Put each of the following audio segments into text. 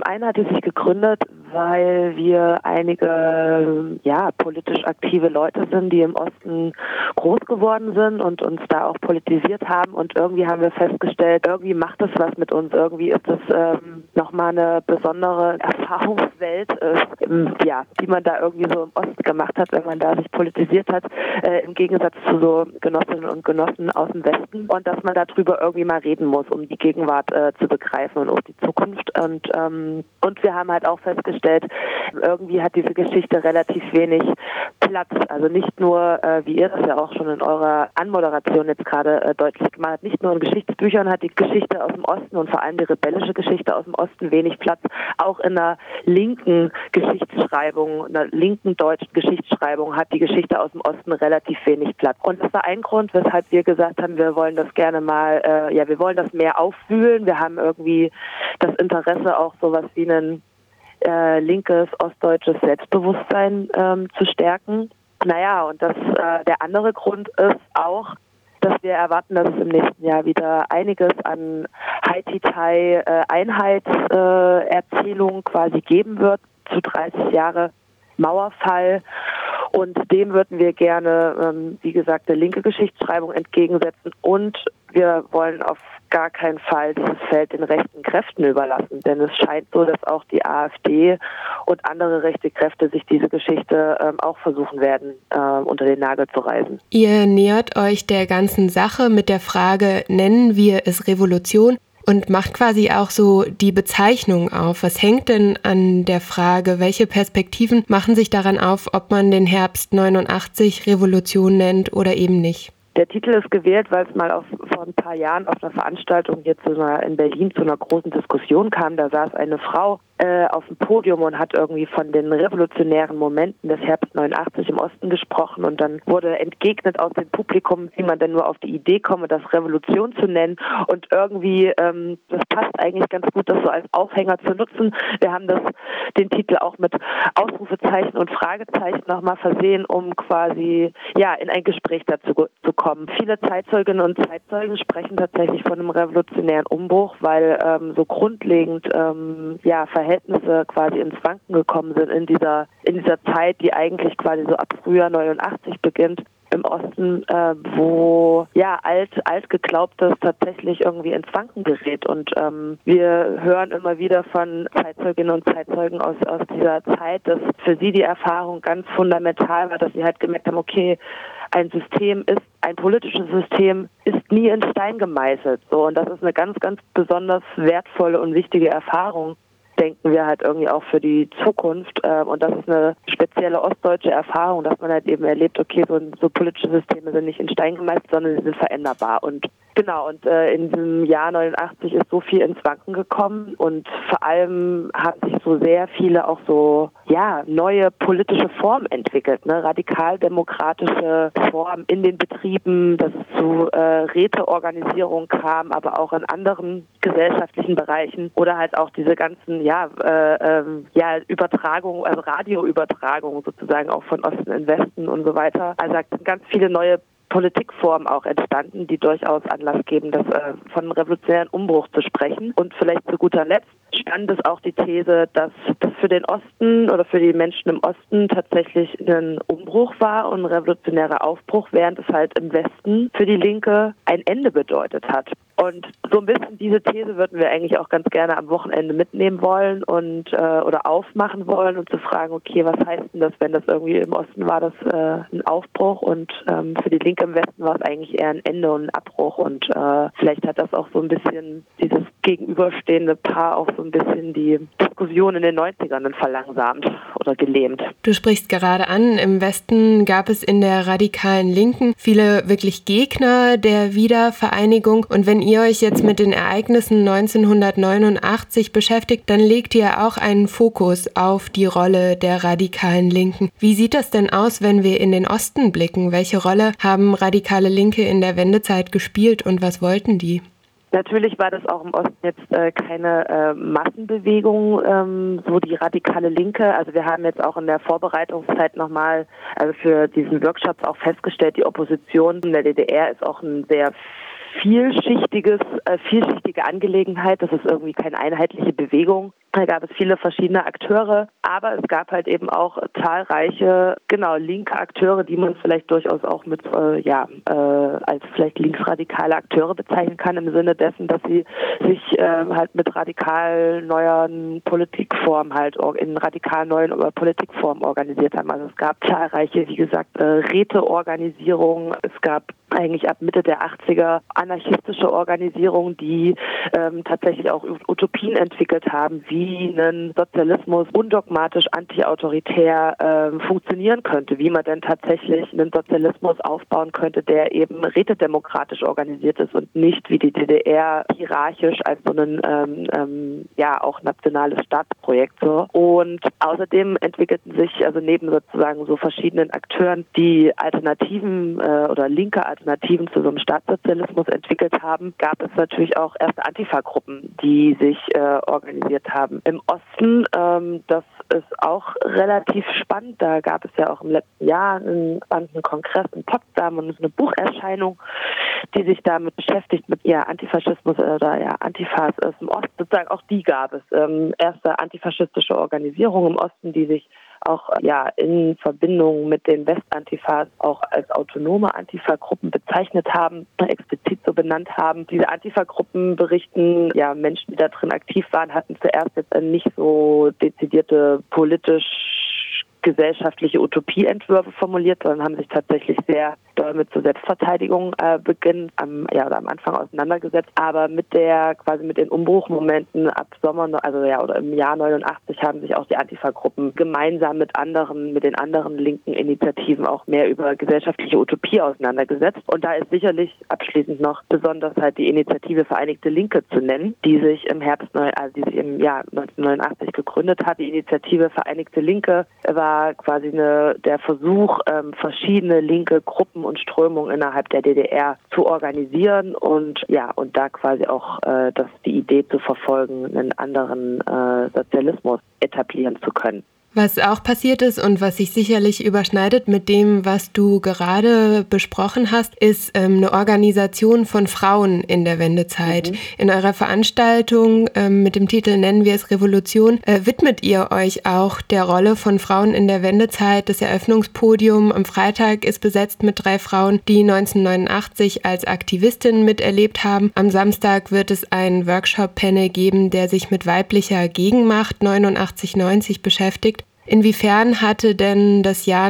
einen hat es sich gegründet, weil wir einige politisch aktive Leute sind, die im Osten groß geworden sind und uns da auch politisiert haben. Und irgendwie haben wir festgestellt, irgendwie macht das was mit uns. Irgendwie ist das nochmal eine besondere Erfahrungswelt, die man da irgendwie so im Osten gemacht hat, wenn man da sich politisiert hat, im Gegensatz zu so Genossinnen und Genossen aus dem Westen. Und dass man darüber irgendwie mal reden muss, um die Gegenwart zu begreifen und auch die Zukunft. Und wir haben halt auch festgestellt, irgendwie hat diese Geschichte relativ wenig Platz. Also nicht nur, wie ihr das ja auch schon in eurer Anmoderation jetzt gerade deutlich gemacht habt, nicht nur in Geschichtsbüchern hat die Geschichte aus dem Osten und vor allem die rebellische Geschichte aus dem Osten wenig Platz. Auch in einer linken Geschichtsschreibung, einer linken deutschen Geschichtsschreibung hat die Geschichte aus dem Osten relativ wenig Platz. Und das war ein Grund, weshalb wir gesagt haben, wir wollen das gerne mal, wir wollen das mehr aufwühlen. Wir haben irgendwie das Interesse, auch sowas wie ein linkes, ostdeutsches Selbstbewusstsein zu stärken. Naja, und der andere Grund ist auch, dass wir erwarten, dass es im nächsten Jahr wieder einiges an Einheitserzählungen quasi geben wird, zu 30 Jahre Mauerfall. Und dem würden wir gerne, wie gesagt, eine linke Geschichtsschreibung entgegensetzen. Und wir wollen auf gar keinen Fall dieses Feld den rechten Kräften überlassen. Denn es scheint so, dass auch die AfD und andere rechte Kräfte sich diese Geschichte auch versuchen werden, unter den Nagel zu reißen. Ihr nähert euch der ganzen Sache mit der Frage, nennen wir es Revolution? Und macht quasi auch so die Bezeichnung auf. Was hängt denn an der Frage, welche Perspektiven machen sich daran auf, ob man den Herbst 89 Revolution nennt oder eben nicht? Der Titel ist gewählt, weil es mal vor ein paar Jahren auf einer Veranstaltung hier in Berlin zu einer großen Diskussion kam. Da saß eine Frau auf dem Podium und hat irgendwie von den revolutionären Momenten des Herbst 89 im Osten gesprochen. Und dann wurde entgegnet aus dem Publikum, wie man denn nur auf die Idee komme, das Revolution zu nennen. Und irgendwie, das passt eigentlich ganz gut, das so als Aufhänger zu nutzen. Wir haben den Titel auch mit Ausrufezeichen und Fragezeichen nochmal versehen, um quasi in ein Gespräch dazu zu kommen. Viele Zeitzeuginnen und Zeitzeugen sprechen tatsächlich von einem revolutionären Umbruch, weil so grundlegend Verhältnisse quasi ins Wanken gekommen sind in dieser Zeit, die eigentlich quasi so ab Frühjahr 89 beginnt im Osten, wo alt geglaubtes tatsächlich irgendwie ins Wanken gerät. Und wir hören immer wieder von Zeitzeuginnen und Zeitzeugen aus dieser Zeit, dass für sie die Erfahrung ganz fundamental war, dass sie halt gemerkt haben, okay, ein politisches System ist nie in Stein gemeißelt. So, und das ist eine ganz, ganz besonders wertvolle und wichtige Erfahrung, denken wir halt irgendwie auch für die Zukunft. Und das ist eine spezielle ostdeutsche Erfahrung, dass man halt eben erlebt, okay, so politische Systeme sind nicht in Stein gemeißelt, sondern sie sind veränderbar. Und genau, und in diesem Jahr 89 ist so viel ins Wanken gekommen und vor allem haben sich so sehr viele auch so, neue politische Formen entwickelt, ne? Radikal-demokratische Formen in den Betrieben, dass es zu Räteorganisierung kam, aber auch in anderen gesellschaftlichen Bereichen oder halt auch diese ganzen, Übertragung, also Radioübertragung sozusagen auch von Osten in Westen und so weiter. Also da sind ganz viele neue Politikformen auch entstanden, die durchaus Anlass geben, von einem revolutionären Umbruch zu sprechen. Und vielleicht zu guter Letzt stand es auch die These, dass das für den Osten oder für die Menschen im Osten tatsächlich ein Umbruch war und ein revolutionärer Aufbruch, während es halt im Westen für die Linke ein Ende bedeutet hat. Und so ein bisschen diese These würden wir eigentlich auch ganz gerne am Wochenende mitnehmen wollen und oder aufmachen wollen und zu fragen, okay, was heißt denn das, wenn das irgendwie im Osten war das ein Aufbruch und für die Linke im Westen war es eigentlich eher ein Ende und ein Abbruch und vielleicht hat das auch so ein bisschen dieses gegenüberstehende Paar auch so ein bisschen die Diskussion in den 90ern verlangsamt oder gelähmt. Du sprichst gerade an, im Westen gab es in der radikalen Linken viele wirklich Gegner der Wiedervereinigung und wenn ihr euch jetzt mit den Ereignissen 1989 beschäftigt, dann legt ihr auch einen Fokus auf die Rolle der radikalen Linken. Wie sieht das denn aus, wenn wir in den Osten blicken? Welche Rolle haben radikale Linke in der Wendezeit gespielt und was wollten die? Natürlich war das auch im Osten jetzt keine Massenbewegung, so die radikale Linke. Also wir haben jetzt auch in der Vorbereitungszeit nochmal, also für diesen Workshop auch festgestellt, die Opposition in der DDR ist auch ein sehr vielschichtige Angelegenheit. Das ist irgendwie keine einheitliche Bewegung. Da gab es viele verschiedene Akteure, aber es gab halt eben auch zahlreiche, linke Akteure, die man vielleicht durchaus auch mit, als vielleicht linksradikale Akteure bezeichnen kann, im Sinne dessen, dass sie sich halt mit radikal neuen Politikformen in radikal neuen Politikformen organisiert haben. Also es gab zahlreiche, wie gesagt, Räteorganisierungen, es gab eigentlich ab Mitte der 80er anarchistische Organisierungen, die tatsächlich auch Utopien entwickelt haben, wie ein Sozialismus undogmatisch antiautoritär funktionieren könnte, wie man denn tatsächlich einen Sozialismus aufbauen könnte, der eben rätedemokratisch organisiert ist und nicht wie die DDR hierarchisch als so ein auch nationales Staatsprojekt. So. Und außerdem entwickelten sich also neben sozusagen so verschiedenen Akteuren, die Alternativen oder linke Alternativen zu so einem Staatssozialismus entwickelt haben, gab es natürlich auch erste Antifa-Gruppen, die sich organisiert haben. Im Osten, das ist auch relativ spannend, da gab es ja auch im letzten Jahr einen spannenden Kongress in Potsdam und eine Bucherscheinung, die sich damit beschäftigt, mit Antifaschismus oder Antifas im Osten. Sozusagen auch die gab es. Erste antifaschistische Organisation im Osten, die sich auch in Verbindung mit den Westantifas auch als autonome Antifa-Gruppen bezeichnet haben, explizit so benannt haben. Diese Antifa-Gruppen berichten, Menschen, die da drin aktiv waren, hatten zuerst jetzt nicht so dezidierte gesellschaftliche Utopieentwürfe formuliert, sondern haben sich tatsächlich sehr doll mit zur Selbstverteidigung am Anfang auseinandergesetzt. Aber mit den Umbruchmomenten ab Sommer, oder im Jahr 89 haben sich auch die Antifa-Gruppen gemeinsam mit den anderen linken Initiativen auch mehr über gesellschaftliche Utopie auseinandergesetzt. Und da ist sicherlich abschließend noch besonders halt die Initiative Vereinigte Linke zu nennen, die sich im Jahr 1989 gegründet hat. Die Initiative Vereinigte Linke war quasi der Versuch, verschiedene linke Gruppen und Strömungen innerhalb der DDR zu organisieren und da quasi auch die Idee zu verfolgen, einen anderen Sozialismus etablieren zu können. Was auch passiert ist und was sich sicherlich überschneidet mit dem, was du gerade besprochen hast, ist eine Organisation von Frauen in der Wendezeit. In eurer Veranstaltung mit dem Titel Nennen wir es Revolution, widmet ihr euch auch der Rolle von Frauen in der Wendezeit. Das Eröffnungspodium am Freitag ist besetzt mit 3 Frauen, die 1989 als Aktivistinnen miterlebt haben. Am Samstag wird es einen Workshop-Panel geben, der sich mit weiblicher Gegenmacht 89-90 beschäftigt. Inwiefern hatte denn das Jahr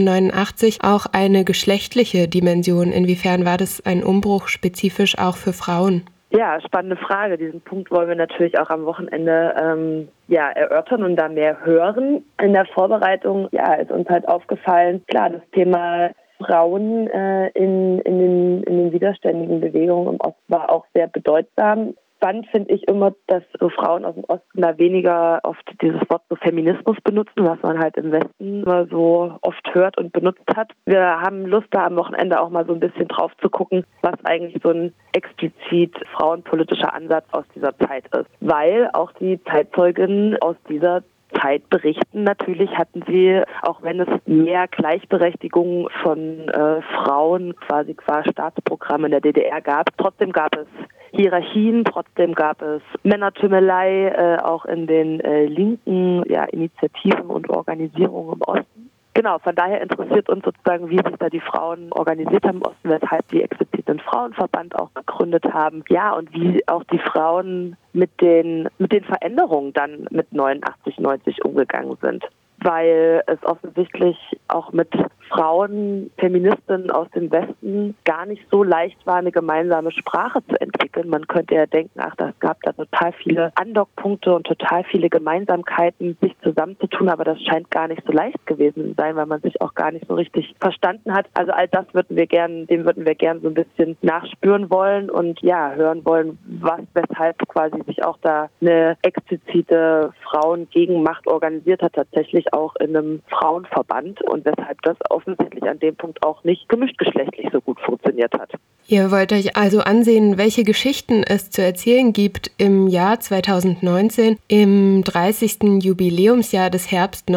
1989 auch eine geschlechtliche Dimension? Inwiefern war das ein Umbruch spezifisch auch für Frauen? Ja, spannende Frage. Diesen Punkt wollen wir natürlich auch am Wochenende erörtern und da mehr hören. In der Vorbereitung ist uns halt aufgefallen, klar, das Thema Frauen in den widerständigen Bewegungen im Osten war auch sehr bedeutsam. Spannend finde ich immer, dass so Frauen aus dem Osten da weniger oft dieses Wort so Feminismus benutzen, was man halt im Westen immer so oft hört und benutzt hat. Wir haben Lust, da am Wochenende auch mal so ein bisschen drauf zu gucken, was eigentlich so ein explizit frauenpolitischer Ansatz aus dieser Zeit ist. Weil auch die Zeitzeuginnen aus dieser Zeit berichten. Natürlich hatten sie, auch wenn es mehr Gleichberechtigung von Frauen quasi qua Staatsprogramm in der DDR gab, trotzdem gab es Hierarchien, trotzdem gab es Männertümelei, auch in den linken Initiativen und Organisierungen im Osten. Genau, von daher interessiert uns sozusagen, wie sich da die Frauen organisiert haben im Osten, weshalb sie explizit einen Frauenverband auch gegründet haben. Ja, und wie auch die Frauen mit den Veränderungen dann mit 89, 90 umgegangen sind. Weil es offensichtlich auch mit Frauen, Feministinnen aus dem Westen gar nicht so leicht war, eine gemeinsame Sprache zu entwickeln. Man könnte ja denken, das gab da total viele Andockpunkte und total viele Gemeinsamkeiten, sich zusammenzutun, aber das scheint gar nicht so leicht gewesen zu sein, weil man sich auch gar nicht so richtig verstanden hat. Also all das dem würden wir gern so ein bisschen nachspüren wollen und hören wollen, weshalb quasi sich auch da eine explizite Frauengegenmacht organisiert hat, tatsächlich auch in einem Frauenverband und weshalb das offensichtlich an dem Punkt auch nicht gemischtgeschlechtlich so gut funktioniert hat. Ihr wollt euch also ansehen, welche Geschichten es zu erzählen gibt im Jahr 2019, im 30. Jubiläumsjahr des Herbst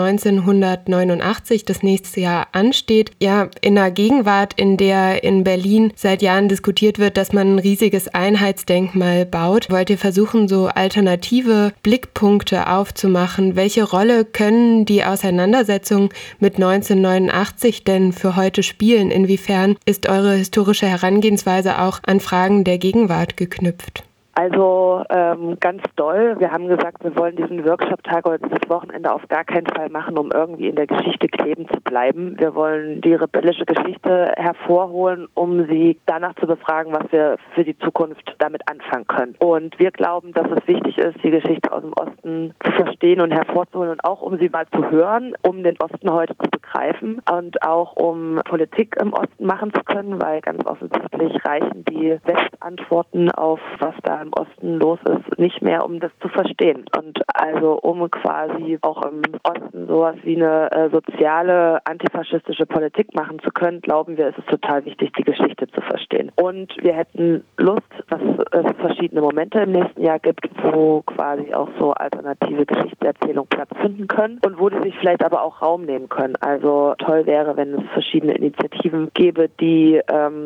1989, das nächstes Jahr ansteht. Ja, in einer Gegenwart, in der in Berlin seit Jahren diskutiert wird, dass man ein riesiges Einheitsdenkmal baut, wollt ihr versuchen, so alternative Blickpunkte aufzumachen. Welche Rolle können die Auseinandersetzungen mit 1989 denn für heute spielen? Inwiefern ist eure historische Herangehensweise auch an Fragen der Gegenwart geknüpft? Also ganz doll. Wir haben gesagt, wir wollen diesen Workshop-Tag oder dieses Wochenende auf gar keinen Fall machen, um irgendwie in der Geschichte kleben zu bleiben. Wir wollen die rebellische Geschichte hervorholen, um sie danach zu befragen, was wir für die Zukunft damit anfangen können. Und wir glauben, dass es wichtig ist, die Geschichte aus dem Osten zu verstehen und hervorzuholen und auch um sie mal zu hören, um den Osten heute zu begreifen und auch um Politik im Osten machen zu können, weil ganz offensichtlich reichen die Westantworten auf, was da im Osten los ist, nicht mehr, um das zu verstehen. Und also um quasi auch im Osten sowas wie eine soziale, antifaschistische Politik machen zu können, glauben wir, ist es total wichtig, die Geschichte zu verstehen. Und wir hätten Lust, dass es verschiedene Momente im nächsten Jahr gibt, wo quasi auch so alternative Geschichtserzählungen Platz finden können und wo die sich vielleicht aber auch Raum nehmen können. Also toll wäre, wenn es verschiedene Initiativen gäbe, die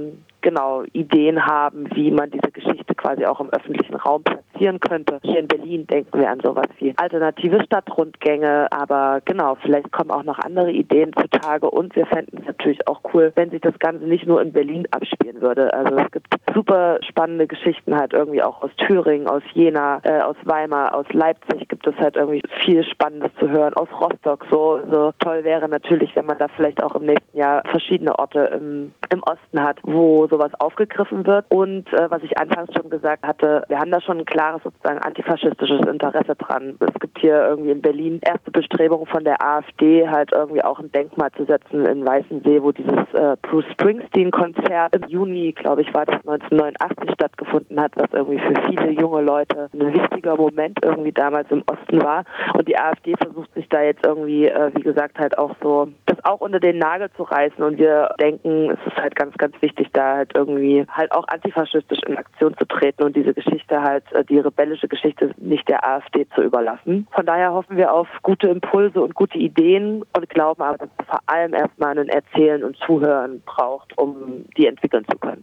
Ideen haben, wie man diese Geschichte quasi auch im öffentlichen Raum platzieren könnte. Hier in Berlin denken wir an sowas wie alternative Stadtrundgänge, aber vielleicht kommen auch noch andere Ideen zutage und wir fänden es natürlich auch cool, wenn sich das Ganze nicht nur in Berlin abspielen würde. Also es gibt super spannende Geschichten halt irgendwie auch aus Thüringen, aus Jena, aus Weimar, aus Leipzig gibt es halt irgendwie viel Spannendes zu hören, aus Rostock. So toll wäre natürlich, wenn man da vielleicht auch im nächsten Jahr verschiedene Orte im Osten hat, wo sowas aufgegriffen wird. Und was ich anfangs schon gesagt hatte, wir haben da schon ein klares sozusagen antifaschistisches Interesse dran. Es gibt hier irgendwie in Berlin erste Bestrebungen von der AfD, halt irgendwie auch ein Denkmal zu setzen in Weißensee, wo dieses Bruce Springsteen-Konzert im Juni, glaube ich, war das 1989 stattgefunden hat, was irgendwie für viele junge Leute ein wichtiger Moment irgendwie damals im Osten war. Und die AfD versucht sich da jetzt irgendwie, wie gesagt, halt auch so das auch unter den Nagel zu reißen. Und wir denken, es ist halt ganz, ganz wichtig, da halt irgendwie halt auch antifaschistisch in Aktion zu treten und diese Geschichte halt, die rebellische Geschichte nicht der AfD zu überlassen. Von daher hoffen wir auf gute Impulse und gute Ideen und glauben aber, dass es vor allem erstmal ein Erzählen und Zuhören braucht, um die entwickeln zu können.